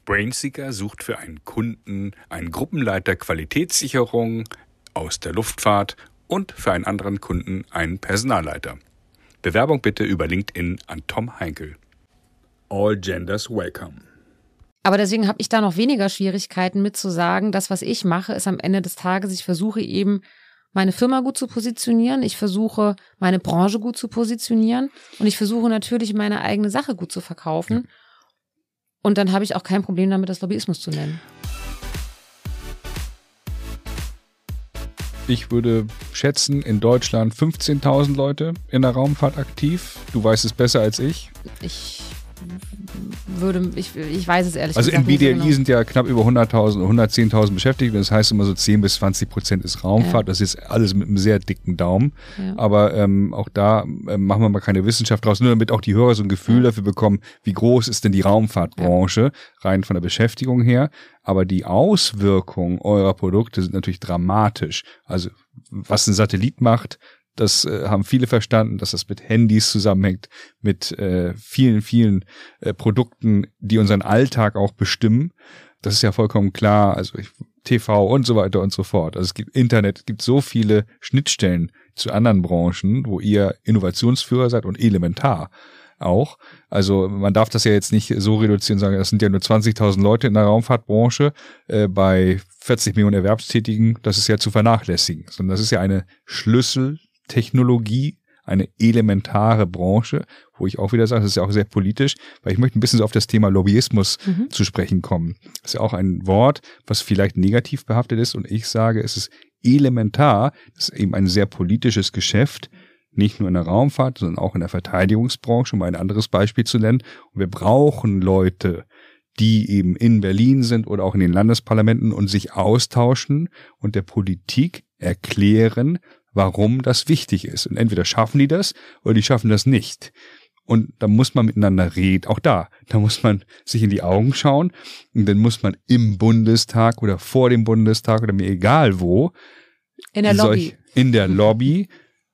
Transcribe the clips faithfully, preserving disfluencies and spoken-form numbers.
Brainseeker sucht für einen Kunden einen Gruppenleiter Qualitätssicherung aus der Luftfahrt und für einen anderen Kunden einen Personalleiter. Bewerbung bitte über LinkedIn an Tom Heinkel. All genders welcome. Aber deswegen habe ich da noch weniger Schwierigkeiten mit zu sagen, das, was ich mache, ist am Ende des Tages, ich versuche eben, meine Firma gut zu positionieren, ich versuche, meine Branche gut zu positionieren und ich versuche natürlich, meine eigene Sache gut zu verkaufen. Und dann habe ich auch kein Problem damit, das Lobbyismus zu nennen. Ich würde schätzen, in Deutschland fünfzehntausend Leute in der Raumfahrt aktiv. Du weißt es besser als ich. Ich würde, ich, ich weiß es ehrlich also gesagt nicht. Also im B D L I so genau. sind ja knapp über hunderttausend, hundertzehntausend Beschäftigte. Das heißt immer so zehn bis zwanzig Prozent ist Raumfahrt. Ja. Das ist alles mit einem sehr dicken Daumen. Ja. Aber ähm, auch da ähm, machen wir mal keine Wissenschaft draus, nur damit auch die Hörer so ein Gefühl ja. dafür bekommen, wie groß ist denn die Raumfahrtbranche, ja. rein von der Beschäftigung her. Aber die Auswirkungen eurer Produkte sind natürlich dramatisch. Also was ein Satellit macht, das äh, haben viele verstanden, dass das mit Handys zusammenhängt, mit äh, vielen, vielen äh, Produkten, die unseren Alltag auch bestimmen. Das ist ja vollkommen klar. Also ich, T V und so weiter und so fort. Also es gibt Internet, es gibt so viele Schnittstellen zu anderen Branchen, wo ihr Innovationsführer seid und elementar auch. Also man darf das ja jetzt nicht so reduzieren und sagen, das sind ja nur zwanzigtausend Leute in der Raumfahrtbranche äh, bei vierzig Millionen Erwerbstätigen. Das ist ja zu vernachlässigen. Sondern das ist ja eine Schlüsseltechnologie, eine elementare Branche, wo ich auch wieder sage, das ist ja auch sehr politisch, weil ich möchte ein bisschen so auf das Thema Lobbyismus mhm. zu sprechen kommen. Das ist ja auch ein Wort, was vielleicht negativ behaftet ist und ich sage, es ist elementar, das ist eben ein sehr politisches Geschäft, nicht nur in der Raumfahrt, sondern auch in der Verteidigungsbranche, um ein anderes Beispiel zu nennen. Und wir brauchen Leute, die eben in Berlin sind oder auch in den Landesparlamenten und sich austauschen und der Politik erklären, warum das wichtig ist. Und entweder schaffen die das oder die schaffen das nicht. Und da muss man miteinander reden, auch da. Da muss man sich in die Augen schauen und dann muss man im Bundestag oder vor dem Bundestag oder mir egal wo in der Lobby, solch, in der Lobby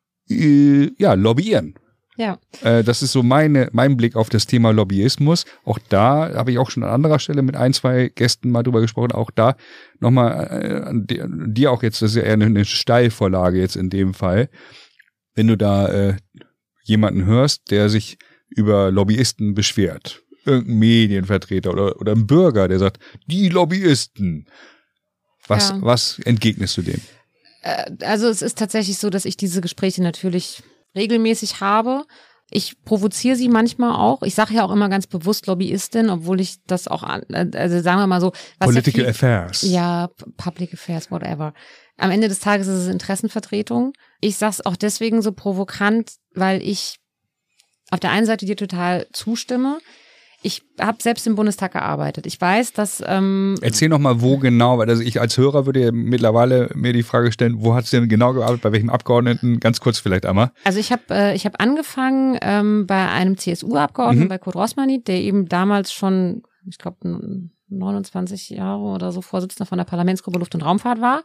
äh, ja, lobbyieren. Ja. Äh, das ist so meine, mein Blick auf das Thema Lobbyismus. Auch da habe ich auch schon an anderer Stelle mit ein, zwei Gästen mal drüber gesprochen. Auch da nochmal äh, an dir auch jetzt, das ist ja eher eine, eine Steilvorlage jetzt in dem Fall. Wenn du da äh, jemanden hörst, der sich über Lobbyisten beschwert, irgendein Medienvertreter oder, oder ein Bürger, der sagt, die Lobbyisten, was, ja. was entgegnest du dem? Also es ist tatsächlich so, dass ich diese Gespräche natürlich regelmäßig habe. Ich provoziere sie manchmal auch. Ich sage ja auch immer ganz bewusst Lobbyistin, obwohl ich das auch, also sagen wir mal so. Was Political ja viel, Affairs. Ja, Public Affairs, whatever. Am Ende des Tages ist es Interessenvertretung. Ich sage es auch deswegen so provokant, weil ich auf der einen Seite dir total zustimme. Ich habe selbst im Bundestag gearbeitet. Ich weiß, dass... Ähm, Erzähl noch mal, wo genau, weil also ich als Hörer würde ja mittlerweile mir die Frage stellen, wo hast du denn genau gearbeitet, bei welchem Abgeordneten? Ganz kurz vielleicht einmal. Also ich habe äh, ich hab angefangen ähm, bei einem C S U-Abgeordneten, mhm. bei Kurt Rosmany, der eben damals schon, ich glaube, neunundzwanzig Jahre oder so Vorsitzender von der Parlamentsgruppe Luft- und Raumfahrt war.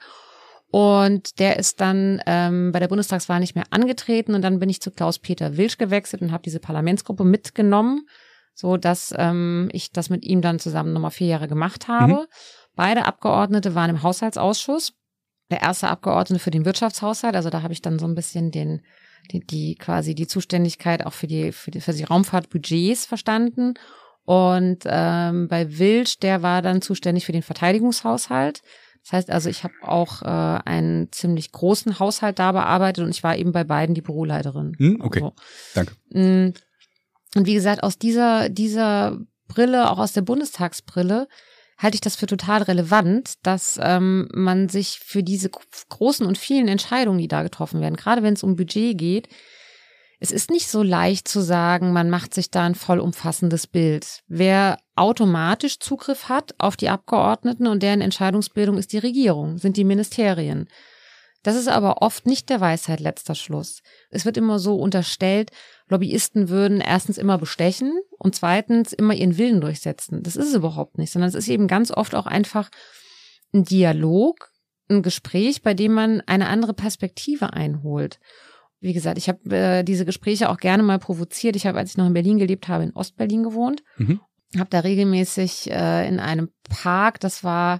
Und der ist dann ähm, bei der Bundestagswahl nicht mehr angetreten und dann bin ich zu Klaus-Peter Wilsch gewechselt und habe diese Parlamentsgruppe mitgenommen, so dass ähm, ich das mit ihm dann zusammen nochmal vier Jahre gemacht habe. Mhm. Beide Abgeordnete waren im Haushaltsausschuss. Der erste Abgeordnete für den Wirtschaftshaushalt, also da habe ich dann so ein bisschen den, die, die quasi die Zuständigkeit auch für die für die, für die Raumfahrtbudgets verstanden. Und ähm, bei Wilsch, der war dann zuständig für den Verteidigungshaushalt. Das heißt also, ich habe auch äh, einen ziemlich großen Haushalt da bearbeitet und ich war eben bei beiden die Büroleiterin. Mhm, okay, also, danke. Mh, Und wie gesagt, aus dieser, dieser Brille, auch aus der Bundestagsbrille, halte ich das für total relevant, dass ähm, man sich für diese großen und vielen Entscheidungen, die da getroffen werden, gerade wenn es um Budget geht, es ist nicht so leicht zu sagen, man macht sich da ein vollumfassendes Bild. Wer automatisch Zugriff hat auf die Abgeordneten und deren Entscheidungsbildung ist die Regierung, sind die Ministerien. Das ist aber oft nicht der Weisheit letzter Schluss. Es wird immer so unterstellt, Lobbyisten würden erstens immer bestechen und zweitens immer ihren Willen durchsetzen. Das ist es überhaupt nicht, sondern es ist eben ganz oft auch einfach ein Dialog, ein Gespräch, bei dem man eine andere Perspektive einholt. Wie gesagt, ich habe äh, diese Gespräche auch gerne mal provoziert. Ich habe, als ich noch in Berlin gelebt habe, in Ostberlin gewohnt. Mhm. habe da regelmäßig äh, in einem Park, das war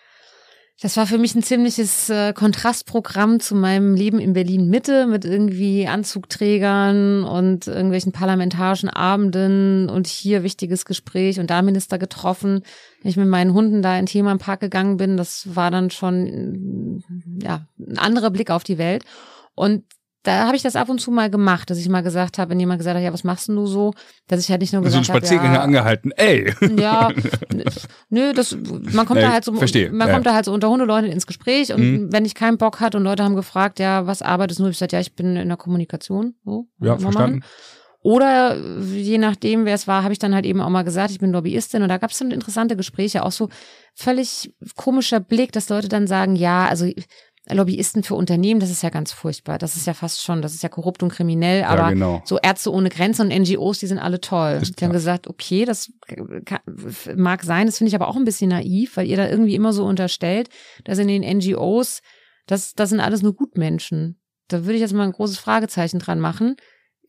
Das war für mich ein ziemliches äh, Kontrastprogramm zu meinem Leben in Berlin-Mitte mit irgendwie Anzugträgern und irgendwelchen parlamentarischen Abenden und hier wichtiges Gespräch und da Minister getroffen. Wenn ich mit meinen Hunden da in Thema im Park gegangen bin, das war dann schon ja ein anderer Blick auf die Welt. Und da habe ich das ab und zu mal gemacht, dass ich mal gesagt habe, wenn jemand gesagt hat, ja, was machst denn du so? Dass ich halt nicht nur gesagt habe, so ein Spaziergänger ja, angehalten, ey. Ja, nö, das, man kommt nee, da halt so, verstehe. man ja. kommt da halt so unter Hundeleuten ins Gespräch und mhm. wenn ich keinen Bock hatte und Leute haben gefragt, ja, was arbeitest du? Ich gesagt, ja, ich bin in der Kommunikation, so. Ja, verstanden. Machen. Oder je nachdem, wer es war, habe ich dann halt eben auch mal gesagt, ich bin Lobbyistin und da gab es dann interessante Gespräche, auch so völlig komischer Blick, dass Leute dann sagen, ja, also Lobbyisten für Unternehmen, das ist ja ganz furchtbar. Das ist ja fast schon, das ist ja korrupt und kriminell, aber ja, genau. so Ärzte ohne Grenzen und N G Os, die sind alle toll. Ist die haben gesagt, okay, das kann, mag sein, das finde ich aber auch ein bisschen naiv, weil ihr da irgendwie immer so unterstellt, dass in den N G Os, das, das sind alles nur Gutmenschen. Da würde ich jetzt mal ein großes Fragezeichen dran machen.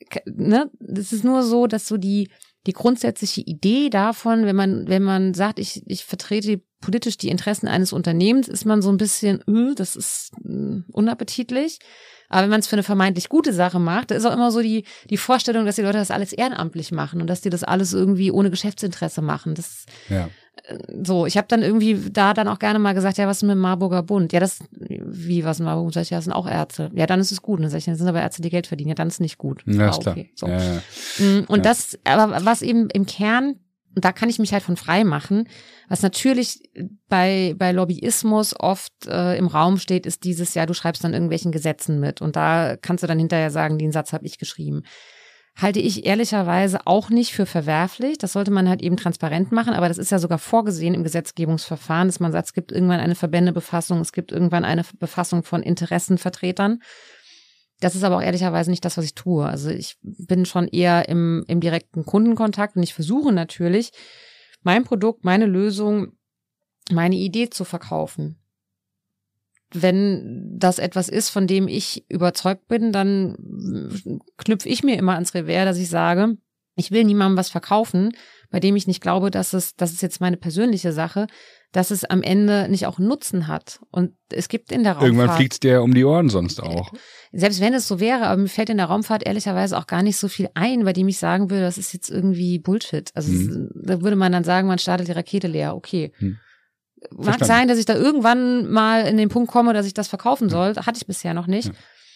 Ne? Das ist nur so, dass so die, die grundsätzliche Idee davon, wenn man, wenn man sagt, ich, ich vertrete politisch die Interessen eines Unternehmens, ist man so ein bisschen, äh, das ist äh, unappetitlich. Aber wenn man es für eine vermeintlich gute Sache macht, da ist auch immer so die, die Vorstellung, dass die Leute das alles ehrenamtlich machen und dass die das alles irgendwie ohne Geschäftsinteresse machen. Das, ja. äh, so, ich habe dann irgendwie da dann auch gerne mal gesagt, ja, was ist mit dem Marburger Bund? Ja, das, wie, was mit dem Marburger Bund? Sag ich, ja, das sind auch Ärzte. Ja, dann ist es gut. Und dann sag ich, das sind aber Ärzte, die Geld verdienen. Ja, dann ist es nicht gut. Ja, ah, ist klar. Okay, so. Ja, ja. Und ja. das, aber was eben im Kern, und da kann ich mich halt von frei machen, was natürlich bei bei Lobbyismus oft äh, im Raum steht, ist dieses, ja, du schreibst dann irgendwelchen Gesetzen mit und da kannst du dann hinterher sagen, den Satz habe ich geschrieben. Halte ich ehrlicherweise auch nicht für verwerflich. Das sollte man halt eben transparent machen, aber das ist ja sogar vorgesehen im Gesetzgebungsverfahren, dass man sagt, es gibt irgendwann eine Verbändebefassung, es gibt irgendwann eine Befassung von Interessenvertretern. Das ist aber auch ehrlicherweise nicht das, was ich tue. Also ich bin schon eher im, im direkten Kundenkontakt und ich versuche natürlich, mein Produkt, meine Lösung, meine Idee zu verkaufen. Wenn das etwas ist, von dem ich überzeugt bin, dann knüpfe ich mir immer ans Revers, dass ich sage, ich will niemandem was verkaufen, bei dem ich nicht glaube, dass es, das ist jetzt meine persönliche Sache, dass es am Ende nicht auch einen Nutzen hat. Und es gibt in der Raumfahrt... Irgendwann fliegt es dir um die Ohren sonst auch. Selbst wenn es so wäre, aber mir fällt in der Raumfahrt ehrlicherweise auch gar nicht so viel ein, bei dem ich sagen würde, das ist jetzt irgendwie Bullshit. Also hm. es, da würde man dann sagen, man startet die Rakete leer. Okay. Hm. Mag Verstanden. Sein, dass ich da irgendwann mal in den Punkt komme, dass ich das verkaufen soll. Hatte ich bisher noch nicht. Ja.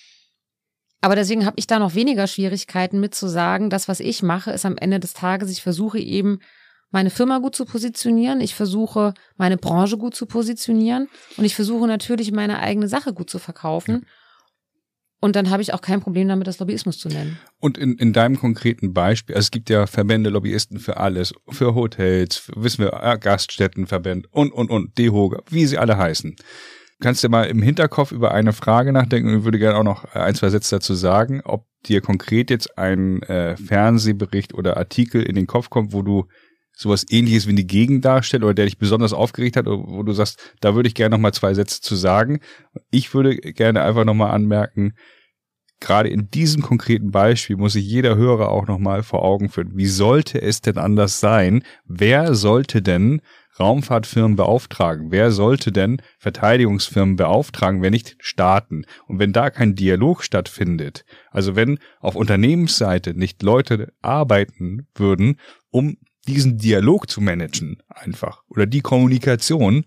Aber deswegen habe ich da noch weniger Schwierigkeiten mit zu sagen, das, was ich mache, ist am Ende des Tages, ich versuche eben, meine Firma gut zu positionieren, ich versuche, meine Branche gut zu positionieren und ich versuche natürlich, meine eigene Sache gut zu verkaufen. Ja. Und dann habe ich auch kein Problem damit, das Lobbyismus zu nennen. Und in, in deinem konkreten Beispiel, also es gibt ja Verbände, Lobbyisten für alles, für Hotels, für, wissen wir, Gaststättenverbände und, und, und, D E H O G A, wie sie alle heißen. Kannst du mal im Hinterkopf über eine Frage nachdenken und ich würde gerne auch noch ein, zwei Sätze dazu sagen, ob dir konkret jetzt ein äh, Fernsehbericht oder Artikel in den Kopf kommt, wo du sowas Ähnliches wie eine Gegendarstellung oder der dich besonders aufgeregt hat, oder wo du sagst, da würde ich gerne noch mal zwei Sätze zu sagen. Ich würde gerne einfach noch mal anmerken, gerade in diesem konkreten Beispiel muss sich jeder Hörer auch noch mal vor Augen führen. Wie sollte es denn anders sein? Wer sollte denn Raumfahrtfirmen beauftragen? Wer sollte denn Verteidigungsfirmen beauftragen, wenn nicht Staaten? Und wenn da kein Dialog stattfindet, also wenn auf Unternehmensseite nicht Leute arbeiten würden, um diesen Dialog zu managen einfach oder die Kommunikation,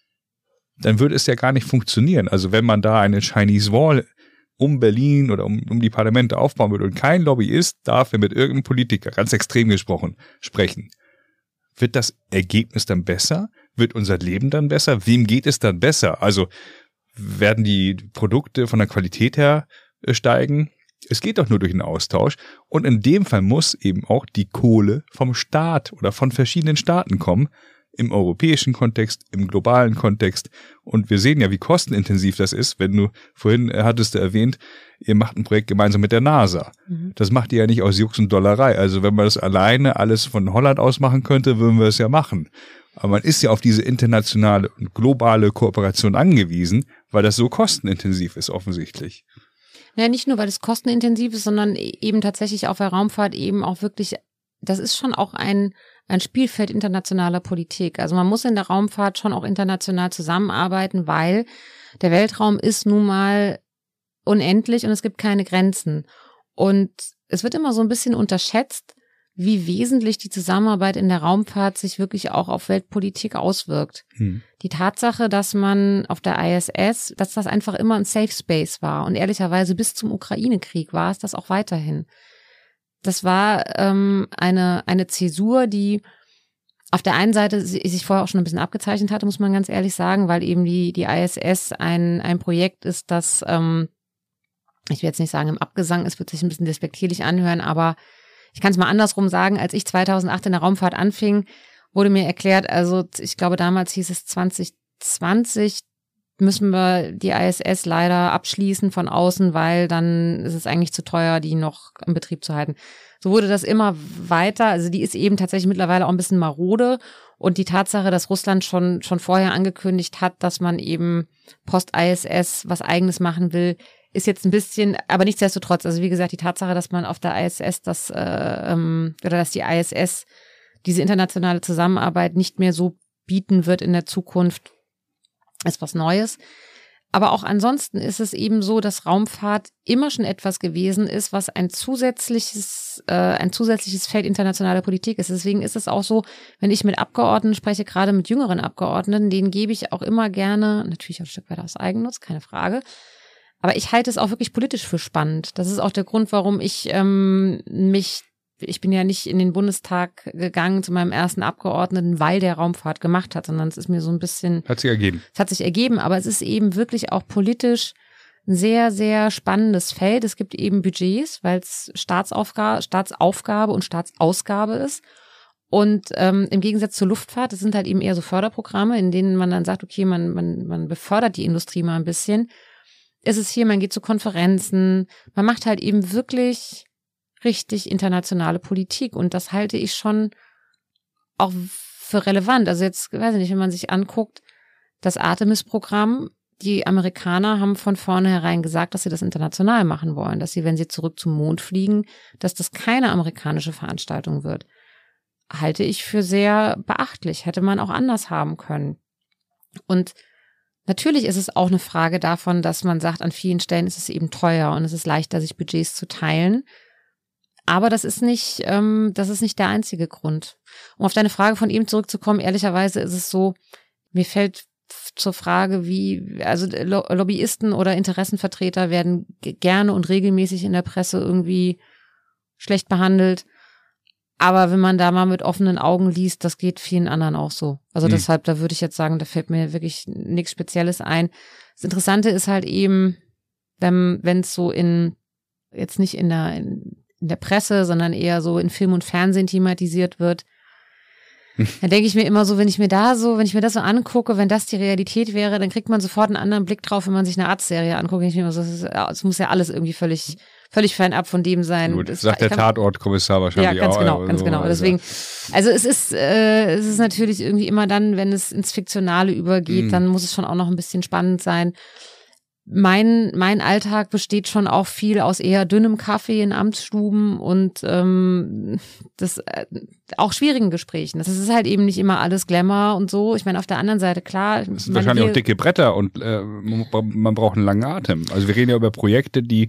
dann würde es ja gar nicht funktionieren. Also wenn man da eine Chinese Wall um Berlin oder um, um die Parlamente aufbauen würde und kein Lobbyist darf mit irgendeinem Politiker, ganz extrem gesprochen, sprechen, wird das Ergebnis dann besser? Wird unser Leben dann besser? Wem geht es dann besser? Also werden die Produkte von der Qualität her steigen? Es geht doch nur durch einen Austausch. Und in dem Fall muss eben auch die Kohle vom Staat oder von verschiedenen Staaten kommen, im europäischen Kontext, im globalen Kontext. Und wir sehen ja, wie kostenintensiv das ist, wenn du, vorhin hattest du erwähnt, ihr macht ein Projekt gemeinsam mit der NASA. Mhm. Das macht ihr ja nicht aus Jux und Dollerei. Also wenn man das alleine alles von Holland aus machen könnte, würden wir es ja machen. Aber man ist ja auf diese internationale und globale Kooperation angewiesen, weil das so kostenintensiv ist offensichtlich. Ja, nicht nur, weil es kostenintensiv ist, sondern eben tatsächlich auf der Raumfahrt eben auch wirklich das ist schon auch ein, ein Spielfeld internationaler Politik. Also man muss in der Raumfahrt schon auch international zusammenarbeiten, weil der Weltraum ist nun mal unendlich und es gibt keine Grenzen. Und es wird immer so ein bisschen unterschätzt, wie wesentlich die Zusammenarbeit in der Raumfahrt sich wirklich auch auf Weltpolitik auswirkt. Hm. Die Tatsache, dass man auf der I S S, dass das einfach immer ein Safe Space war und ehrlicherweise bis zum Ukraine-Krieg war es das auch weiterhin. Das war ähm, eine eine Zäsur, die auf der einen Seite sich vorher auch schon ein bisschen abgezeichnet hatte, muss man ganz ehrlich sagen, weil eben die die I S S ein ein Projekt ist, das, ähm, ich will jetzt nicht sagen im Abgesang, es wird sich ein bisschen despektierlich anhören, aber ich kann es mal andersrum sagen, als ich zweitausendacht in der Raumfahrt anfing, wurde mir erklärt, also ich glaube damals hieß es zwanzig zwanzig müssen wir die I S S leider abschließen von außen, weil dann ist es eigentlich zu teuer, die noch im Betrieb zu halten. So wurde das immer weiter, also die ist eben tatsächlich mittlerweile auch ein bisschen marode und die Tatsache, dass Russland schon schon vorher angekündigt hat, dass man eben Post-I S S was Eigenes machen will, ist jetzt ein bisschen, aber nichtsdestotrotz, also wie gesagt, die Tatsache, dass man auf der I S S das, äh, ähm, oder dass die I S S diese internationale Zusammenarbeit nicht mehr so bieten wird in der Zukunft, ist was Neues. Aber auch ansonsten ist es eben so, dass Raumfahrt immer schon etwas gewesen ist, was ein zusätzliches, äh, ein zusätzliches Feld internationaler Politik ist. Deswegen ist es auch so, wenn ich mit Abgeordneten spreche, gerade mit jüngeren Abgeordneten, denen gebe ich auch immer gerne, natürlich auch ein Stück weit aus Eigennutz, keine Frage, aber ich halte es auch wirklich politisch für spannend. Das ist auch der Grund, warum ich ähm, mich, ich bin ja nicht in den Bundestag gegangen zu meinem ersten Abgeordneten, weil der Raumfahrt gemacht hat, sondern es ist mir so ein bisschen... Hat sich ergeben. Es hat sich ergeben, aber es ist eben wirklich auch politisch ein sehr, sehr spannendes Feld. Es gibt eben Budgets, weil es Staatsaufgabe, Staatsaufgabe und Staatsausgabe ist. Und ähm, im Gegensatz zur Luftfahrt, das sind halt eben eher so Förderprogramme, in denen man dann sagt, okay, man, man, man befördert die Industrie mal ein bisschen. Ist es hier, man geht zu Konferenzen, man macht halt eben wirklich richtig internationale Politik und das halte ich schon auch für relevant. Also jetzt, weiß ich nicht, wenn man sich anguckt, das Artemis-Programm, die Amerikaner haben von vornherein gesagt, dass sie das international machen wollen, dass sie, wenn sie zurück zum Mond fliegen, dass das keine amerikanische Veranstaltung wird. Halte ich für sehr beachtlich, hätte man auch anders haben können. Und natürlich ist es auch eine Frage davon, dass man sagt, an vielen Stellen ist es eben teuer und es ist leichter, sich Budgets zu teilen. Aber das ist nicht, ähm, das ist nicht der einzige Grund. Um auf deine Frage von eben zurückzukommen, ehrlicherweise ist es so, mir fällt zur Frage, wie, also Lobbyisten oder Interessenvertreter werden gerne und regelmäßig in der Presse irgendwie schlecht behandelt. Aber wenn man da mal mit offenen Augen liest, das geht vielen anderen auch so. Also mhm. deshalb, da würde ich jetzt sagen, da fällt mir wirklich nichts Spezielles ein. Das Interessante ist halt eben, wenn wenn es so in, jetzt nicht in der, in, in der Presse, sondern eher so in Film und Fernsehen thematisiert wird, dann denke ich mir immer so, wenn ich mir da so, wenn ich mir das so angucke, wenn das die Realität wäre, dann kriegt man sofort einen anderen Blick drauf, wenn man sich eine Arztserie anguckt. Ich mir immer so, es muss ja alles irgendwie völlig, völlig fernab von dem sein. Gut, das sagt der Tatortkommissar wahrscheinlich auch. Ja, ganz auch, genau, ganz so. genau. Deswegen, also es ist, äh, es ist natürlich irgendwie immer dann, wenn es ins Fiktionale übergeht, mhm. dann muss es schon auch noch ein bisschen spannend sein. Mein, mein Alltag besteht schon auch viel aus eher dünnem Kaffee in Amtsstuben und ähm, das äh, auch schwierigen Gesprächen. Das ist halt eben nicht immer alles Glamour und so. Ich meine, auf der anderen Seite, klar. Es sind wahrscheinlich auch dicke Bretter und äh, man braucht einen langen Atem. Also wir reden ja über Projekte, die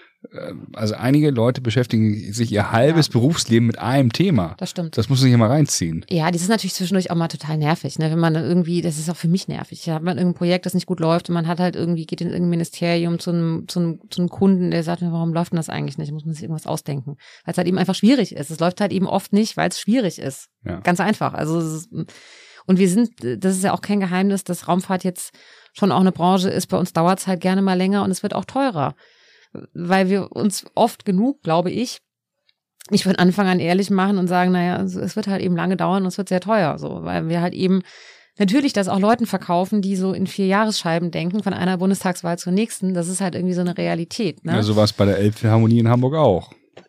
also einige Leute beschäftigen sich ihr halbes ja. Berufsleben mit einem Thema. Das stimmt. Das muss man sich mal reinziehen. Ja, das ist natürlich zwischendurch auch mal total nervig, ne? Wenn man dann irgendwie, das ist auch für mich nervig. Da hat man irgendein Projekt, das nicht gut läuft und man hat halt irgendwie, geht in irgendein Ministerium zu einem, zu einem, zu einem Kunden, der sagt mir, warum läuft denn das eigentlich nicht? Muss man sich irgendwas ausdenken. Weil es halt eben einfach schwierig ist. Es läuft halt eben oft nicht, weil es schwierig ist. Ja. Ganz einfach. Also es ist, und wir sind, das ist ja auch kein Geheimnis, dass Raumfahrt jetzt schon auch eine Branche ist. Bei uns dauert es halt gerne mal länger und es wird auch teurer. Weil wir uns oft genug, glaube ich, nicht von Anfang an ehrlich machen und sagen, naja, es wird halt eben lange dauern und es wird sehr teuer, so, weil wir halt eben natürlich das auch Leuten verkaufen, die so in vier Jahresscheiben denken, von einer Bundestagswahl zur nächsten. Das ist halt irgendwie so eine Realität. Ne? Ja, so war es bei der Elbphilharmonie in Hamburg auch.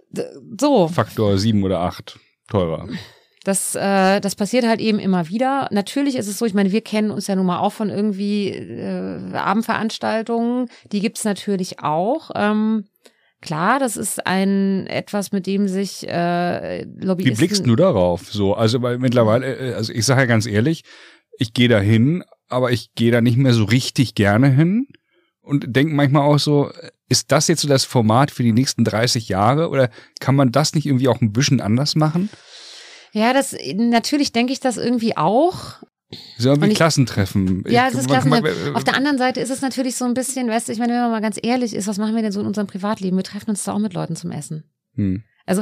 So. Faktor sieben oder acht teurer. Das, äh, das passiert halt eben immer wieder. Natürlich ist es so, ich meine, wir kennen uns ja nun mal auch von irgendwie äh, Abendveranstaltungen. Die gibt's natürlich auch. Ähm, Klar, das ist ein etwas, mit dem sich äh, Lobbyisten... Wie blickst du darauf? So, also weil mittlerweile, also ich sage ja ganz ehrlich, ich gehe da hin, aber ich gehe da nicht mehr so richtig gerne hin und denke manchmal auch so, ist das jetzt so das Format für die nächsten dreißig Jahre oder kann man das nicht irgendwie auch ein bisschen anders machen? Ja, das natürlich denke ich das irgendwie auch. So wie Klassentreffen. Ja, es ist Klassentreffen. Auf der anderen Seite ist es natürlich so ein bisschen, weißt du, ich meine, wenn man mal ganz ehrlich ist, was machen wir denn so in unserem Privatleben? Wir treffen uns da auch mit Leuten zum Essen. Hm. Also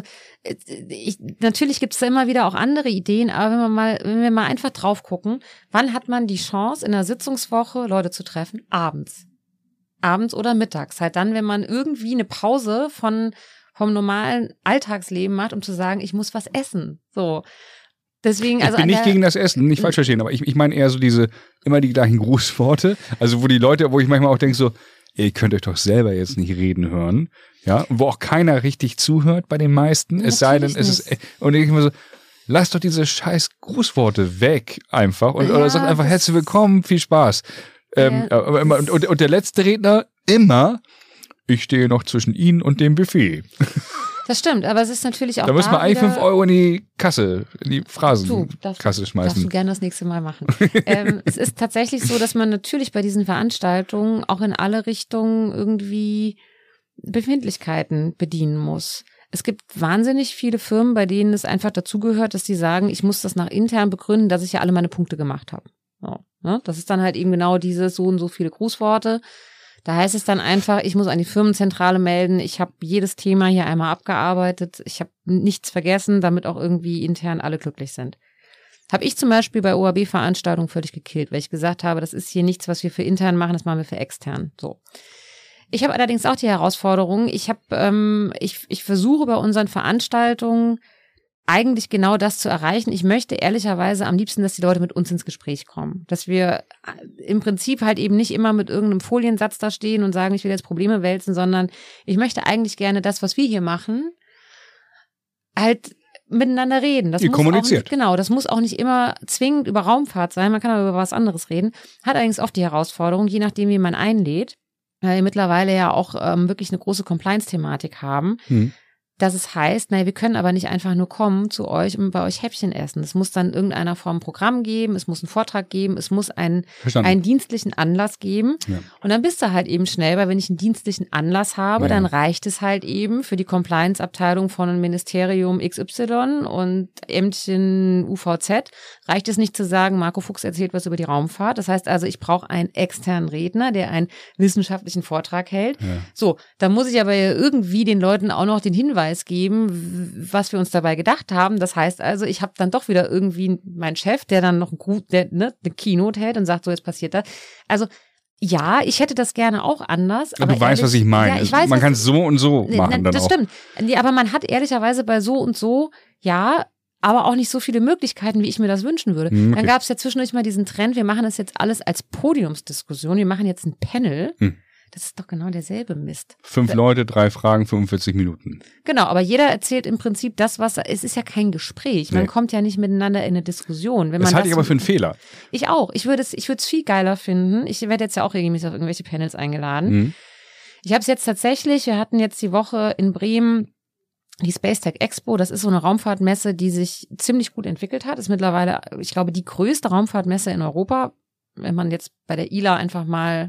ich, natürlich gibt es da immer wieder auch andere Ideen, aber wenn wir mal, wenn wir mal einfach drauf gucken, wann hat man die Chance, in einer Sitzungswoche Leute zu treffen? Abends. Abends oder mittags. Halt dann, wenn man irgendwie eine Pause von vom normalen Alltagsleben macht, um zu sagen, ich muss was essen. So. Deswegen, also ich bin nicht der, gegen das Essen, nicht falsch verstehen, aber ich, ich meine eher so diese, immer die gleichen Grußworte, also wo die Leute, wo ich manchmal auch denke so, ihr könnt euch doch selber jetzt nicht reden hören, ja, wo auch keiner richtig zuhört bei den meisten, es sei denn, es ist, und ich immer so, lass doch diese scheiß Grußworte weg einfach und ja, oder sagt einfach herzlich willkommen, viel Spaß. Ja, ähm, aber immer, und, und der letzte Redner immer, ich stehe noch zwischen Ihnen und dem Buffet. Das stimmt, aber es ist natürlich auch da müssen wir eigentlich wieder, fünf Euro in die Kasse, in die Phrasenkasse schmeißen. Darfst du gerne das nächste Mal machen. ähm, es ist tatsächlich so, dass man natürlich bei diesen Veranstaltungen auch in alle Richtungen irgendwie Befindlichkeiten bedienen muss. Es gibt wahnsinnig viele Firmen, bei denen es einfach dazugehört, dass die sagen, ich muss das nach intern begründen, dass ich ja alle meine Punkte gemacht habe. So, ne? Das ist dann halt eben genau diese so und so viele Grußworte. Da heißt es dann einfach, ich muss an die Firmenzentrale melden, ich habe jedes Thema hier einmal abgearbeitet, ich habe nichts vergessen, damit auch irgendwie intern alle glücklich sind. Habe ich zum Beispiel bei O A B-Veranstaltungen völlig gekillt, weil ich gesagt habe, das ist hier nichts, was wir für intern machen, das machen wir für extern. So. Ich habe allerdings auch die Herausforderung, ich habe, ähm, ich, ich versuche bei unseren Veranstaltungen eigentlich genau das zu erreichen. Ich möchte ehrlicherweise am liebsten, dass die Leute mit uns ins Gespräch kommen. Dass wir im Prinzip halt eben nicht immer mit irgendeinem Foliensatz da stehen und sagen, ich will jetzt Probleme wälzen, sondern ich möchte eigentlich gerne das, was wir hier machen, halt miteinander reden. Das Ihr muss kommuniziert. Auch nicht, genau, das muss auch nicht immer zwingend über Raumfahrt sein. Man kann aber über was anderes reden. Hat allerdings oft die Herausforderung, je nachdem, wie man einlädt, weil wir mittlerweile ja auch ähm, wirklich eine große Compliance-Thematik haben, hm. dass es heißt, naja, wir können aber nicht einfach nur kommen zu euch und bei euch Häppchen essen. Es muss dann in irgendeiner Form ein Programm geben, es muss einen Vortrag geben, es muss einen, einen dienstlichen Anlass geben. Ja. Und dann bist du halt eben schnell, weil wenn ich einen dienstlichen Anlass habe, ja. dann reicht es halt eben für die Compliance-Abteilung von einem Ministerium X Y und Ämtchen U V Z, reicht es nicht zu sagen, Marco Fuchs erzählt was über die Raumfahrt. Das heißt also, ich brauche einen externen Redner, der einen wissenschaftlichen Vortrag hält. Ja. So, dann muss ich aber irgendwie den Leuten auch noch den Hinweis geben, was wir uns dabei gedacht haben. Das heißt also, ich habe dann doch wieder irgendwie meinen Chef, der dann noch ein, der, ne, eine Keynote hält und sagt, so jetzt passiert das. Also ja, ich hätte das gerne auch anders. Ja, aber du weißt, ehrlich, was ich meine. Ja, ich weiß, man kann es so und so machen. Na, dann das auch. stimmt. Ja, aber man hat ehrlicherweise bei so und so, ja, aber auch nicht so viele Möglichkeiten, wie ich mir das wünschen würde. Hm, okay. Dann gab es ja zwischendurch mal diesen Trend, wir machen das jetzt alles als Podiumsdiskussion, wir machen jetzt ein Panel. Hm. Das ist doch genau derselbe Mist. Fünf da, Leute, drei Fragen, fünfundvierzig Minuten. Genau, aber jeder erzählt im Prinzip das, was, es ist ja kein Gespräch. Man nee. kommt ja nicht miteinander in eine Diskussion. Wenn das man halte ich aber für einen Fehler. Ich auch. Ich würde es, ich würde es viel geiler finden. Ich werde jetzt ja auch regelmäßig auf irgendwelche Panels eingeladen. Mhm. Ich habe es jetzt tatsächlich, wir hatten jetzt die Woche in Bremen die Space Tech Expo. Das ist so eine Raumfahrtmesse, die sich ziemlich gut entwickelt hat. Ist mittlerweile, ich glaube, die größte Raumfahrtmesse in Europa. Wenn man jetzt bei der I L A einfach mal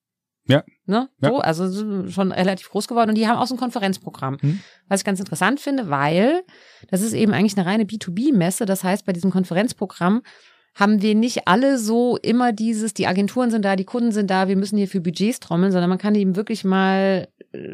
Ja. Ne? So, ja. Also schon relativ groß geworden. Und die haben auch so ein Konferenzprogramm. Hm. Was ich ganz interessant finde, weil das ist eben eigentlich eine reine B zwei B-Messe. Das heißt, bei diesem Konferenzprogramm haben wir nicht alle so immer dieses, die Agenturen sind da, die Kunden sind da, wir müssen hier für Budgets trommeln, sondern man kann eben wirklich mal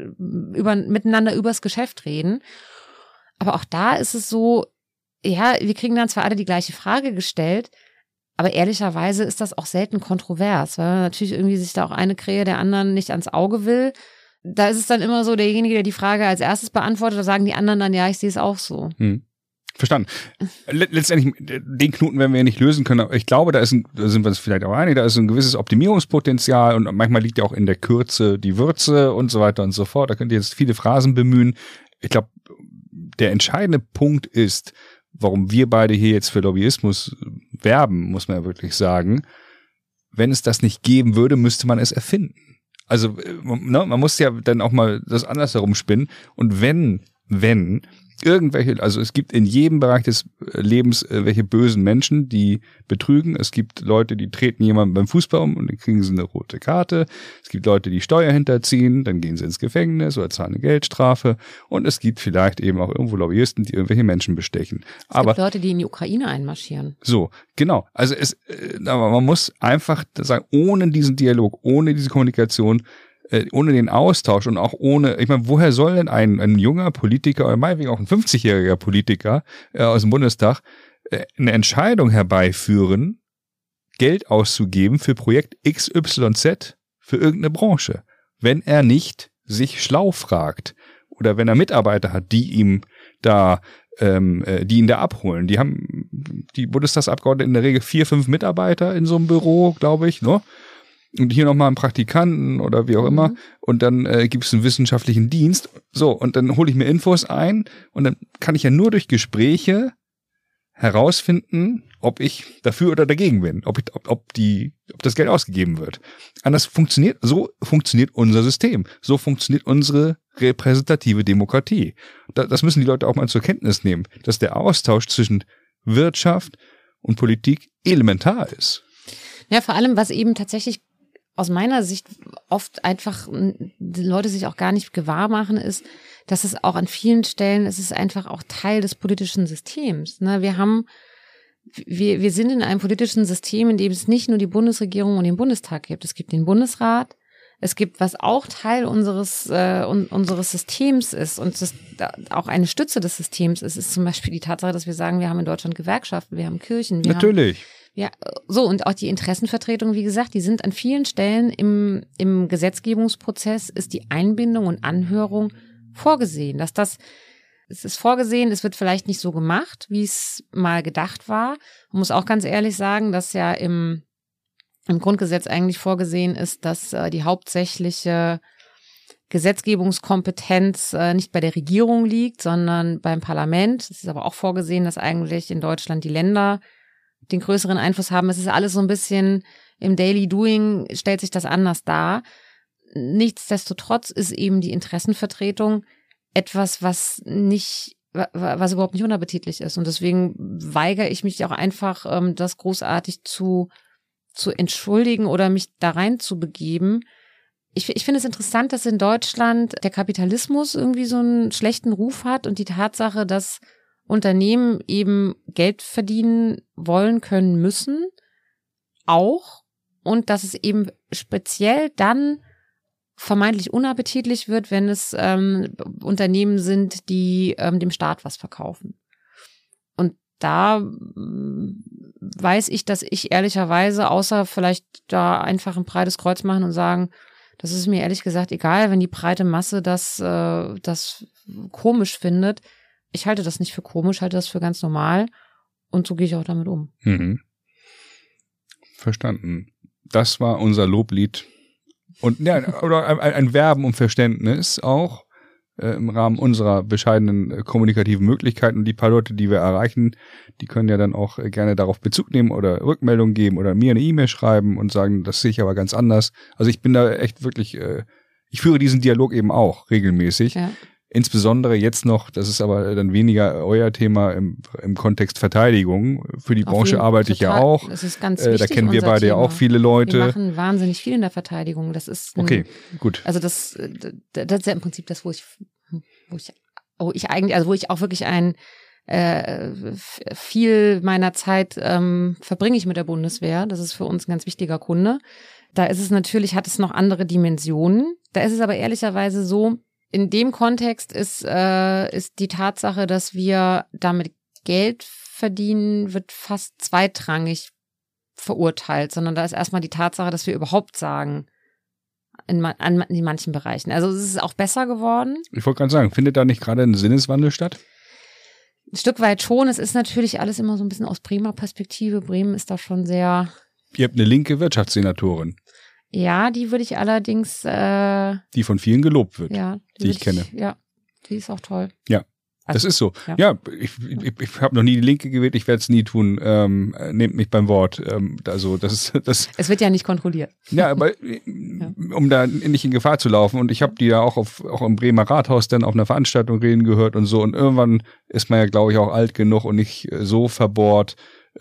über, miteinander übers Geschäft reden. Aber auch da ist es so, ja, wir kriegen dann zwar alle die gleiche Frage gestellt, aber ehrlicherweise ist das auch selten kontrovers, weil natürlich irgendwie sich da auch eine Krähe der anderen nicht ans Auge will. Da ist es dann immer so, derjenige, der die Frage als erstes beantwortet, da sagen die anderen dann, ja, ich sehe es auch so. Hm. Verstanden. Letztendlich, den Knoten werden wir ja nicht lösen können, aber ich glaube, da ist ein, da sind wir uns vielleicht auch einig, da ist ein gewisses Optimierungspotenzial und manchmal liegt ja auch in der Kürze die Würze und so weiter und so fort. Da könnt ihr jetzt viele Phrasen bemühen. Ich glaube, der entscheidende Punkt ist, warum wir beide hier jetzt für Lobbyismus werben, muss man ja wirklich sagen. Wenn es das nicht geben würde, müsste man es erfinden. Also ne, man muss ja dann auch mal das andersherum spinnen. Und wenn, wenn irgendwelche, also es gibt in jedem Bereich des Lebens äh, welche bösen Menschen, die betrügen. Es gibt Leute, die treten jemanden beim Fußball um und dann kriegen sie eine rote Karte. Es gibt Leute, die Steuer hinterziehen, dann gehen sie ins Gefängnis oder zahlen eine Geldstrafe. Und es gibt vielleicht eben auch irgendwo Lobbyisten, die irgendwelche Menschen bestechen. Es Aber gibt Leute, die in die Ukraine einmarschieren. So, genau. Also es, äh, aber man muss einfach sagen, ohne diesen Dialog, ohne diese Kommunikation, ohne den Austausch und auch ohne, ich meine, woher soll denn ein, ein junger Politiker oder meinetwegen auch ein fünfzigjähriger Politiker äh, aus dem Bundestag äh, eine Entscheidung herbeiführen, Geld auszugeben für Projekt X Y Z für irgendeine Branche, wenn er nicht sich schlau fragt oder wenn er Mitarbeiter hat, die ihm da, ähm, die ihn da abholen. Die haben die Bundestagsabgeordneten in der Regel vier, fünf Mitarbeiter in so einem Büro, glaube ich, ne? Und hier nochmal einen Praktikanten oder wie auch immer. Mhm. Und dann äh, gibt es einen wissenschaftlichen Dienst. So, und dann hole ich mir Infos ein und dann kann ich ja nur durch Gespräche herausfinden, ob ich dafür oder dagegen bin, ob, ich, ob, ob, die, ob das Geld ausgegeben wird. Anders funktioniert, so funktioniert unser System. So funktioniert unsere repräsentative Demokratie. Da, das müssen die Leute auch mal zur Kenntnis nehmen, dass der Austausch zwischen Wirtschaft und Politik elementar ist. Ja, vor allem, was eben tatsächlich aus meiner Sicht oft einfach die Leute sich auch gar nicht gewahr machen, ist, dass es auch an vielen Stellen, es ist einfach auch Teil des politischen Systems. Ne? Wir haben, wir, wir sind in einem politischen System, in dem es nicht nur die Bundesregierung und den Bundestag gibt. Es gibt den Bundesrat. Es gibt, was auch Teil unseres, äh, un, unseres Systems ist und das, auch eine Stütze des Systems ist, ist zum Beispiel die Tatsache, dass wir sagen, wir haben in Deutschland Gewerkschaften, wir haben Kirchen. Wir Natürlich. Haben, ja, so, und auch die Interessenvertretung, wie gesagt, die sind an vielen Stellen im, im Gesetzgebungsprozess, ist die Einbindung und Anhörung vorgesehen. Dass das, es ist vorgesehen, es wird vielleicht nicht so gemacht, wie es mal gedacht war. Man muss auch ganz ehrlich sagen, dass ja im, im Grundgesetz eigentlich vorgesehen ist, dass äh, die hauptsächliche Gesetzgebungskompetenz äh, nicht bei der Regierung liegt, sondern beim Parlament. Es ist aber auch vorgesehen, dass eigentlich in Deutschland die Länder den größeren Einfluss haben. Es ist alles so ein bisschen im Daily Doing, stellt sich das anders dar. Nichtsdestotrotz ist eben die Interessenvertretung etwas, was nicht, was überhaupt nicht unappetitlich ist. Und deswegen weigere ich mich auch einfach, das großartig zu, zu entschuldigen oder mich da rein zu begeben. Ich, ich finde es interessant, dass in Deutschland der Kapitalismus irgendwie so einen schlechten Ruf hat und die Tatsache, dass Unternehmen eben Geld verdienen wollen, können, müssen, auch. Und dass es eben speziell dann vermeintlich unappetitlich wird, wenn es ähm, Unternehmen sind, die ähm, dem Staat was verkaufen. Und da ähm, weiß ich, dass ich ehrlicherweise, außer vielleicht da einfach ein breites Kreuz machen und sagen, das ist mir ehrlich gesagt egal, wenn die breite Masse das, äh, das komisch findet. Ich halte das nicht für komisch, halte das für ganz normal und so gehe ich auch damit um. Mhm. Verstanden. Das war unser Loblied und ja, oder ein, ein Werben um Verständnis auch äh, im Rahmen unserer bescheidenen äh, kommunikativen Möglichkeiten. Und die paar Leute, die wir erreichen, die können ja dann auch äh, gerne darauf Bezug nehmen oder Rückmeldung geben oder mir eine E-Mail schreiben und sagen, das sehe ich aber ganz anders. Also ich bin da echt wirklich, äh, ich führe diesen Dialog eben auch regelmäßig. Ja. Insbesondere jetzt noch, das ist aber dann weniger euer Thema im, im Kontext Verteidigung. Für die Branche jeden, arbeite total, ich ja auch. Das ist ganz äh, wichtig, da kennen wir beide Thema. Ja auch viele Leute. Wir machen wahnsinnig viel in der Verteidigung. Das ist ein, okay, gut. Also das, das ist ja im Prinzip das, wo ich, wo ich, wo ich eigentlich, also wo ich auch wirklich ein äh, viel meiner Zeit ähm, verbringe ich mit der Bundeswehr. Das ist für uns ein ganz wichtiger Kunde. Da ist es natürlich, hat es noch andere Dimensionen. Da ist es aber ehrlicherweise so, in dem Kontext ist, äh, ist die Tatsache, dass wir damit Geld verdienen, wird fast zweitrangig verurteilt, sondern da ist erstmal die Tatsache, dass wir überhaupt sagen, in, an, in manchen Bereichen. Also es ist auch besser geworden. Ich wollte gerade sagen, findet da nicht gerade ein Sinneswandel statt? Ein Stück weit schon. Es ist natürlich alles immer so ein bisschen aus Bremer Perspektive. Bremen ist da schon sehr... Ihr habt eine linke Wirtschaftssenatorin. Ja, die würde ich allerdings... Äh, die von vielen gelobt wird, ja, die, die ich, ich kenne. Ja, die ist auch toll. Ja, Also, das ist so. Ja, ja ich, ich, ich habe noch nie die Linke gewählt, ich werde es nie tun. Ähm, nehmt mich beim Wort. Ähm, also das ist das. Es wird ja nicht kontrolliert. Ja, aber ja. um da nicht in Gefahr zu laufen. Und ich habe die ja auch auf auch im Bremer Rathaus dann auf einer Veranstaltung reden gehört und so. Und irgendwann ist man ja, glaube ich, auch alt genug und nicht so verbohrt,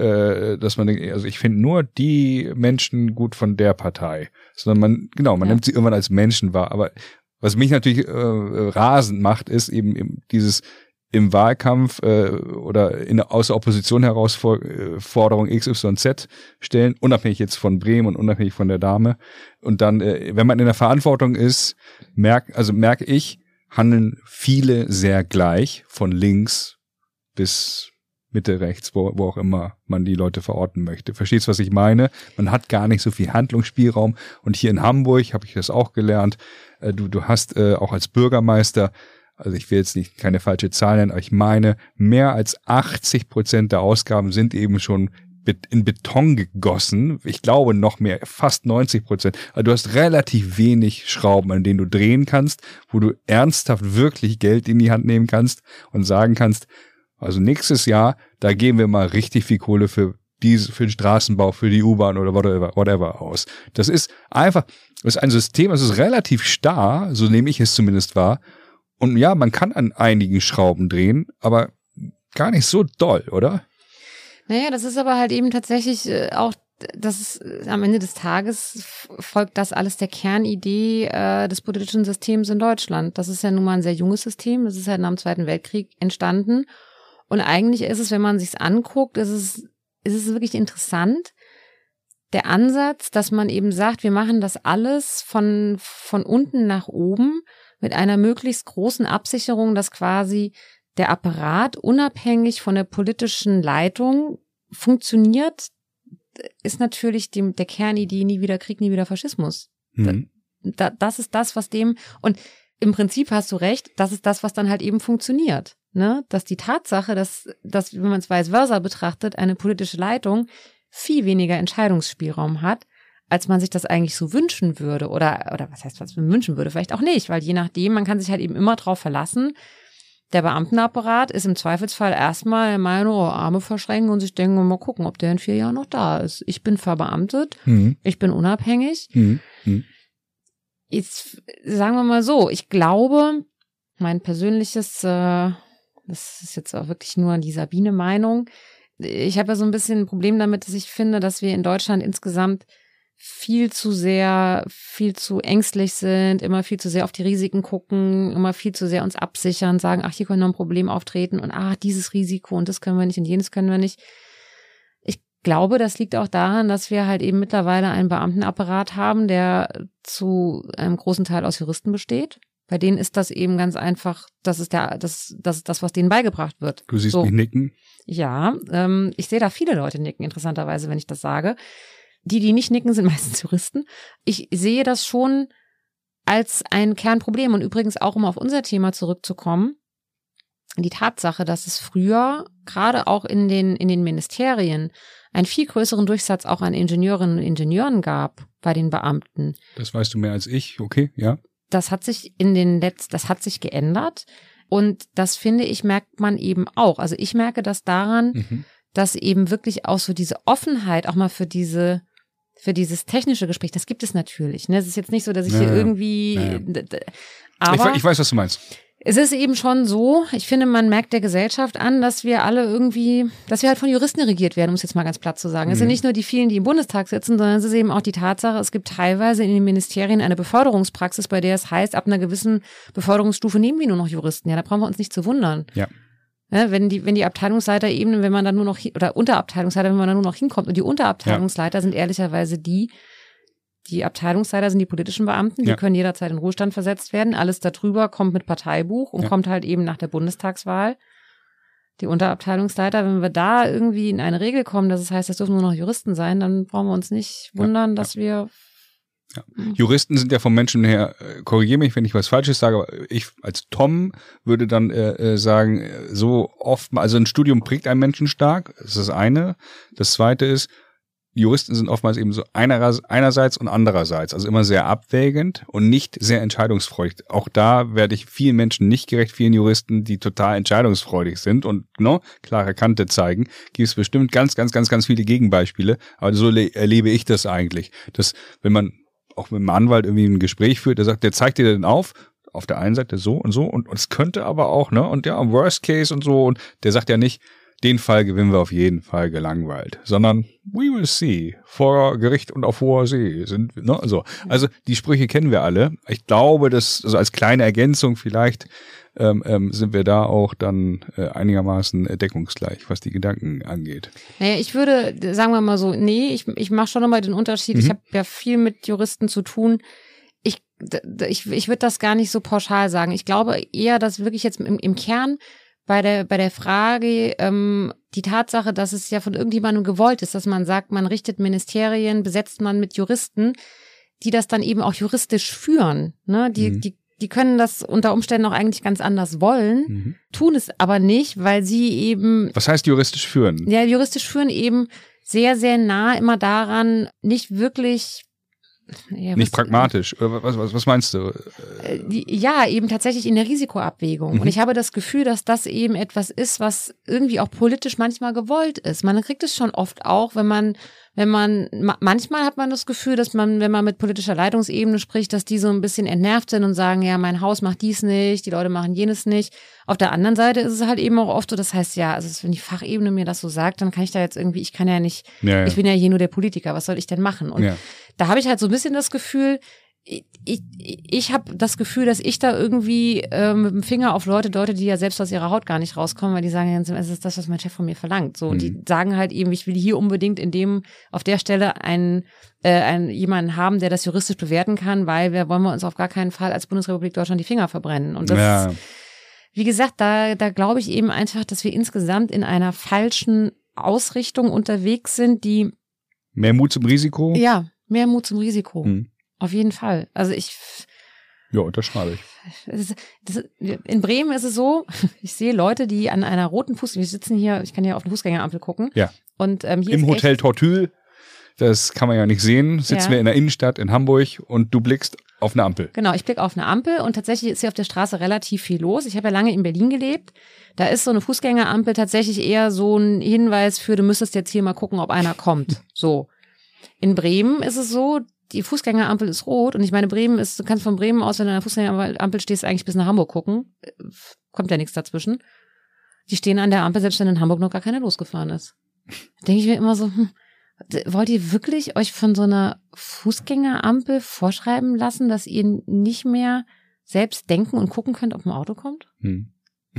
äh, dass man denkt, also ich finde nur die Menschen gut von der Partei. Sondern man, genau, man ja. nimmt sie irgendwann als Menschen wahr. Aber was mich natürlich äh, rasend macht, ist eben, eben dieses im Wahlkampf äh, oder in aus der Opposition heraus For äh, Forderung X Y Z stellen, unabhängig jetzt von Bremen und unabhängig von der Dame. Und dann, äh, wenn man in der Verantwortung ist, merk, also merke ich, handeln viele sehr gleich, von links bis Mitte rechts, wo, wo auch immer man die Leute verorten möchte. Verstehst, was ich meine? Man hat gar nicht so viel Handlungsspielraum. Und hier in Hamburg habe ich das auch gelernt. Äh, du, du hast äh, auch als Bürgermeister, also ich will jetzt nicht keine falsche Zahl nennen, aber ich meine, mehr als achtzig Prozent der Ausgaben sind eben schon in Beton gegossen. Ich glaube noch mehr, fast neunzig Prozent. Also du hast relativ wenig Schrauben, an denen du drehen kannst, wo du ernsthaft wirklich Geld in die Hand nehmen kannst und sagen kannst, also nächstes Jahr, da geben wir mal richtig viel Kohle für diese, für den Straßenbau, für die U-Bahn oder whatever, whatever aus. Das ist einfach, das ist ein System, das ist relativ starr, so nehme ich es zumindest wahr. Und ja, man kann an einigen Schrauben drehen, aber gar nicht so doll, oder? Naja, das ist aber halt eben tatsächlich auch, das ist am Ende des Tages folgt das alles der Kernidee äh, des politischen Systems in Deutschland. Das ist ja nun mal ein sehr junges System. Das ist ja nach dem Zweiten Weltkrieg entstanden. Und eigentlich ist es, wenn man sich's anguckt, ist es, ist es wirklich interessant, der Ansatz, dass man eben sagt, wir machen das alles von, von unten nach oben mit einer möglichst großen Absicherung, dass quasi der Apparat unabhängig von der politischen Leitung funktioniert, ist natürlich die, der Kernidee nie wieder Krieg, nie wieder Faschismus. Mhm. Da, das ist das, was dem, und im Prinzip hast du recht, das ist das, was dann halt eben funktioniert. Ne? Dass die Tatsache, dass, dass, wenn man es vice versa betrachtet, eine politische Leitung viel weniger Entscheidungsspielraum hat, als man sich das eigentlich so wünschen würde. Oder, oder was heißt, was man wünschen würde? Vielleicht auch nicht, weil je nachdem, man kann sich halt eben immer drauf verlassen, der Beamtenapparat ist im Zweifelsfall erstmal der Meinung, oh, Arme verschränken und sich denken, mal gucken, ob der in vier Jahren noch da ist. Ich bin verbeamtet, mhm. ich bin unabhängig. Mhm. Mhm. Jetzt sagen wir mal so, ich glaube, mein persönliches, äh, das ist jetzt auch wirklich nur die Sabine-Meinung, ich habe ja so ein bisschen ein Problem damit, dass ich finde, dass wir in Deutschland insgesamt viel zu sehr, viel zu ängstlich sind, immer viel zu sehr auf die Risiken gucken, immer viel zu sehr uns absichern, sagen, ach, hier könnte noch ein Problem auftreten und ach, dieses Risiko und das können wir nicht und jenes können wir nicht. Ich glaube, das liegt auch daran, dass wir halt eben mittlerweile einen Beamtenapparat haben, der zu einem großen Teil aus Juristen besteht. Bei denen ist das eben ganz einfach, das ist der, das, das ist das, was denen beigebracht wird. Du siehst so. Mich nicken. Ja, ähm, ich sehe da viele Leute nicken, interessanterweise, wenn ich das sage. Die, die nicht nicken, sind meistens Juristen. Ich sehe das schon als ein Kernproblem und übrigens auch, um auf unser Thema zurückzukommen, die Tatsache, dass es früher, gerade auch in den, in den Ministerien, einen viel größeren Durchsatz auch an Ingenieurinnen und Ingenieuren gab bei den Beamten. Das weißt du mehr als ich, okay, ja. Das hat sich in den letzten, das hat sich geändert und das finde ich, merkt man eben auch. Also ich merke das daran, mhm. dass eben wirklich auch so diese Offenheit auch mal für diese, für dieses technische Gespräch, das gibt es natürlich. Ne? Es ist jetzt nicht so, dass ich ja, hier irgendwie, ja. aber ich, ich weiß, was du meinst. Es ist eben schon so, ich finde, man merkt der Gesellschaft an, dass wir alle irgendwie, dass wir halt von Juristen regiert werden, um es jetzt mal ganz platt zu sagen. Mhm. Es sind nicht nur die vielen, die im Bundestag sitzen, sondern es ist eben auch die Tatsache, es gibt teilweise in den Ministerien eine Beförderungspraxis, bei der es heißt, ab einer gewissen Beförderungsstufe nehmen wir nur noch Juristen. Ja, da brauchen wir uns nicht zu wundern. Ja. Ja, wenn die, wenn die Abteilungsleiterebene, wenn man dann nur noch, oder Unterabteilungsleiter, wenn man dann nur noch hinkommt und die Unterabteilungsleiter ja. sind ehrlicherweise die, Die Abteilungsleiter sind die politischen Beamten, die ja. können jederzeit in Ruhestand versetzt werden. Alles darüber kommt mit Parteibuch und ja. kommt halt eben nach der Bundestagswahl. Die Unterabteilungsleiter, wenn wir da irgendwie in eine Regel kommen, dass es heißt, das dürfen nur noch Juristen sein, dann brauchen wir uns nicht wundern, ja. dass ja. wir... Ja. Juristen sind ja vom Menschen her, äh, korrigiere mich, wenn ich was Falsches sage, aber ich als Tom würde dann äh, sagen, so oft, also ein Studium prägt einen Menschen stark, das ist das eine. Das zweite ist, Juristen sind oftmals eben so einerseits und andererseits, also immer sehr abwägend und nicht sehr entscheidungsfreudig. Auch da werde ich vielen Menschen nicht gerecht, vielen Juristen, die total entscheidungsfreudig sind und no, klare Kante zeigen. Gibt es bestimmt ganz, ganz, ganz, ganz viele Gegenbeispiele, aber so le- erlebe ich das eigentlich. Dass, wenn man auch mit einem Anwalt irgendwie ein Gespräch führt, der sagt, der zeigt dir dann auf, auf der einen Seite so und so und, und es könnte aber auch, ne, und ja, Worst Case und so, und der sagt ja nicht, den Fall gewinnen wir auf jeden Fall gelangweilt, sondern we will see, vor Gericht und auf hoher See sind, ne, so. Also die Sprüche kennen wir alle. Ich glaube, dass, also als kleine Ergänzung vielleicht, ähm, ähm, sind wir da auch dann äh, einigermaßen deckungsgleich, was die Gedanken angeht. Naja, ich würde, sagen wir mal so, nee, ich, ich mache schon nochmal den Unterschied. Mhm. Ich habe ja viel mit Juristen zu tun. Ich, ich, ich würde das gar nicht so pauschal sagen. Ich glaube eher, dass wirklich jetzt im, im Kern bei der, bei der Frage, ähm, die Tatsache, dass es ja von irgendjemandem gewollt ist, dass man sagt, man richtet Ministerien, besetzt man mit Juristen, die das dann eben auch juristisch führen, ne, die, mhm. die, die können das unter Umständen auch eigentlich ganz anders wollen, mhm. tun es aber nicht, weil sie eben. Was heißt juristisch führen? Ja, juristisch führen eben sehr, sehr nah immer daran, nicht wirklich. Ja, nicht was, pragmatisch. Was, was, was meinst du? Ja, eben tatsächlich in der Risikoabwägung. Mhm. Und ich habe das Gefühl, dass das eben etwas ist, was irgendwie auch politisch manchmal gewollt ist. Man kriegt es schon oft auch, wenn man, wenn man, manchmal hat man das Gefühl, dass man, wenn man mit politischer Leitungsebene spricht, dass die so ein bisschen entnervt sind und sagen, ja, mein Haus macht dies nicht, die Leute machen jenes nicht. Auf der anderen Seite ist es halt eben auch oft so, das heißt ja, also wenn die Fachebene mir das so sagt, dann kann ich da jetzt irgendwie, ich kann ja nicht, ja, ja. ich bin ja hier nur der Politiker, was soll ich denn machen? Und ja. da habe ich halt so ein bisschen das Gefühl, ich, ich, ich habe das Gefühl, dass ich da irgendwie äh, mit dem Finger auf Leute deute, die ja selbst aus ihrer Haut gar nicht rauskommen, weil die sagen, es ist das, was mein Chef von mir verlangt. So, und mhm. die sagen halt eben, ich will hier unbedingt in dem, auf der Stelle einen, äh, einen jemanden haben, der das juristisch bewerten kann, weil wir wollen wir uns auf gar keinen Fall als Bundesrepublik Deutschland die Finger verbrennen. Und das ja. ist, wie gesagt, da, da glaube ich eben einfach, dass wir insgesamt in einer falschen Ausrichtung unterwegs sind, die mehr Mut zum Risiko? Ja, mehr Mut zum Risiko. Mhm. Auf jeden Fall. Also ich. Ja, unterschreibe ich. Das, das, in Bremen ist es so, ich sehe Leute, die an einer roten Fuß, wir sitzen hier, ich kann hier auf eine Fußgängerampel gucken. Ja. Und ähm, hier im ist Hotel echt, Tortue, das kann man ja nicht sehen, sitzen ja. wir in der Innenstadt in Hamburg und du blickst auf eine Ampel. Genau, ich blicke auf eine Ampel und tatsächlich ist hier auf der Straße relativ viel los. Ich habe ja lange in Berlin gelebt. Da ist so eine Fußgängerampel tatsächlich eher so ein Hinweis für, du müsstest jetzt hier mal gucken, ob einer kommt. So. In Bremen ist es so, die Fußgängerampel ist rot und ich meine, Bremen ist, du kannst von Bremen aus, wenn du an der Fußgängerampel stehst, eigentlich bis nach Hamburg gucken. Kommt ja nichts dazwischen. Die stehen an der Ampel, selbst wenn in Hamburg noch gar keiner losgefahren ist. Da denke ich mir immer so, hm, wollt ihr wirklich euch von so einer Fußgängerampel vorschreiben lassen, dass ihr nicht mehr selbst denken und gucken könnt, ob ein Auto kommt? Hm.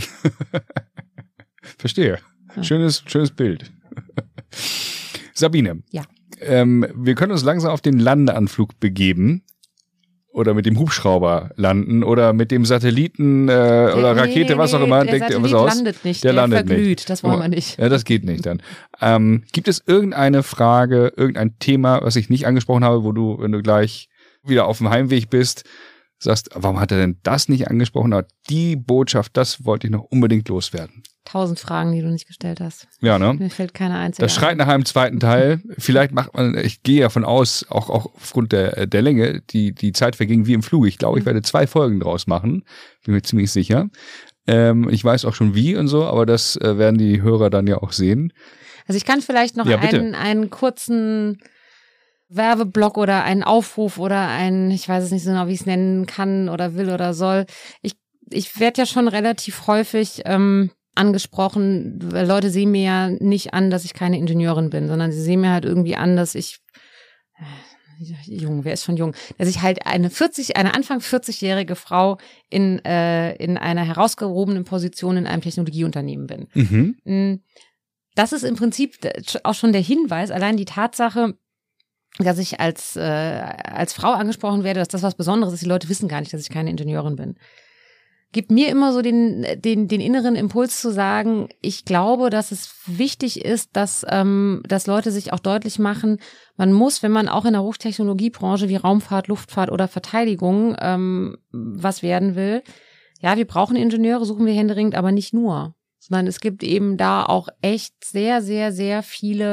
Verstehe. Ja. Schönes, schönes Bild. Sabine. Ja. Ähm, wir können uns langsam auf den Landeanflug begeben oder mit dem Hubschrauber landen oder mit dem Satelliten äh, der, oder Rakete, nee, was auch immer. Der Denkt Satellit was aus? landet nicht, der, der landet verglüht, nicht. Das wollen wir nicht. Ja, das geht nicht dann. Ähm, gibt es irgendeine Frage, irgendein Thema, was ich nicht angesprochen habe, wo du, wenn du gleich wieder auf dem Heimweg bist, sagst, warum hat er denn das nicht angesprochen? Aber die Botschaft, das wollte ich noch unbedingt loswerden. Tausend Fragen, die du nicht gestellt hast. Ja, ne? Mir fällt keine einzige. Das schreit nach einem zweiten Teil. Vielleicht macht man, ich gehe ja von aus, auch, auch aufgrund der, der Länge, die, die Zeit verging wie im Flug. Ich glaube, ich werde zwei Folgen draus machen. Bin mir ziemlich sicher. Ähm, ich weiß auch schon wie und so, aber das äh, werden die Hörer dann ja auch sehen. Also ich kann vielleicht noch ja, einen, einen kurzen Werbeblock oder einen Aufruf oder einen, ich weiß es nicht so genau, wie ich es nennen kann oder will oder soll. Ich, ich werde ja schon relativ häufig ähm, angesprochen, weil Leute sehen mir ja nicht an, dass ich keine Ingenieurin bin, sondern sie sehen mir halt irgendwie an, dass ich äh, jung, wer ist schon jung, dass ich halt eine vierzig, eine Anfang vierzigjährige Frau in äh, in einer herausgehobenen Position in einem Technologieunternehmen bin. Mhm. Das ist im Prinzip auch schon der Hinweis, allein die Tatsache, dass ich als äh, als Frau angesprochen werde, dass das was Besonderes ist. Die Leute wissen gar nicht, dass ich keine Ingenieurin bin. Gibt mir immer so den den den inneren Impuls zu sagen, ich glaube, dass es wichtig ist, dass ähm, dass Leute sich auch deutlich machen, man muss, wenn man auch in der Hochtechnologiebranche wie Raumfahrt, Luftfahrt oder Verteidigung ähm, was werden will, ja, wir brauchen Ingenieure, suchen wir händeringend, aber nicht nur, sondern es gibt eben da auch echt sehr, sehr, sehr viele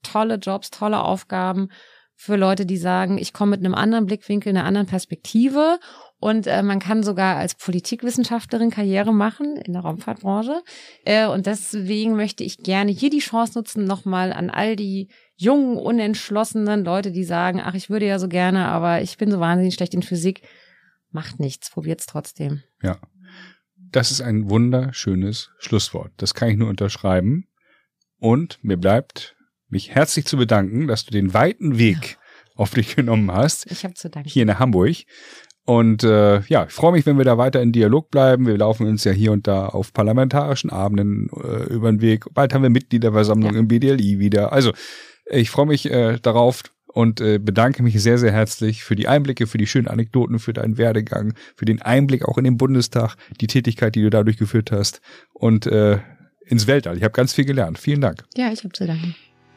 tolle Jobs, tolle Aufgaben für Leute, die sagen, ich komme mit einem anderen Blickwinkel, einer anderen Perspektive. Und äh, man kann sogar als Politikwissenschaftlerin Karriere machen in der Raumfahrtbranche. Äh, und deswegen möchte ich gerne hier die Chance nutzen, nochmal an all die jungen, unentschlossenen Leute, die sagen, ach, ich würde ja so gerne, aber ich bin so wahnsinnig schlecht in Physik. Macht nichts, probiert's trotzdem. Ja, das ist ein wunderschönes Schlusswort. Das kann ich nur unterschreiben. Und mir bleibt, mich herzlich zu bedanken, dass du den weiten Weg auf dich genommen hast. Ich habe zu danken. Hier nach Hamburg. Und äh, ja, ich freue mich, wenn wir da weiter in Dialog bleiben. Wir laufen uns ja hier und da auf parlamentarischen Abenden äh, über den Weg. Bald haben wir Mitgliederversammlung ja. im B D L I wieder. Also ich freue mich äh, darauf und äh, bedanke mich sehr, sehr herzlich für die Einblicke, für die schönen Anekdoten, für deinen Werdegang, für den Einblick auch in den Bundestag, die Tätigkeit, die du dadurch geführt hast und äh, ins Weltall. Ich habe ganz viel gelernt. Vielen Dank. Ja, ich habe zu danken.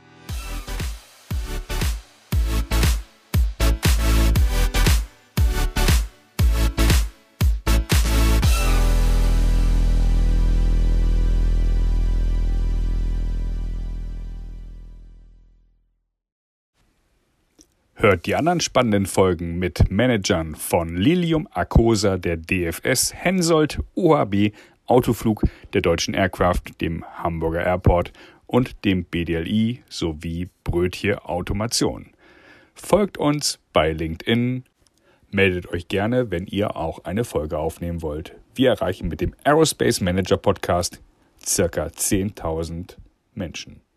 Hört die anderen spannenden Folgen mit Managern von Lilium, Arcosa, der D F S, Hensoldt, O H B, Autoflug, der Deutschen Aircraft, dem Hamburger Airport und dem B D L I sowie Brötje Automation. Folgt uns bei LinkedIn, meldet euch gerne, wenn ihr auch eine Folge aufnehmen wollt. Wir erreichen mit dem Aerospace Manager Podcast circa zehntausend Menschen.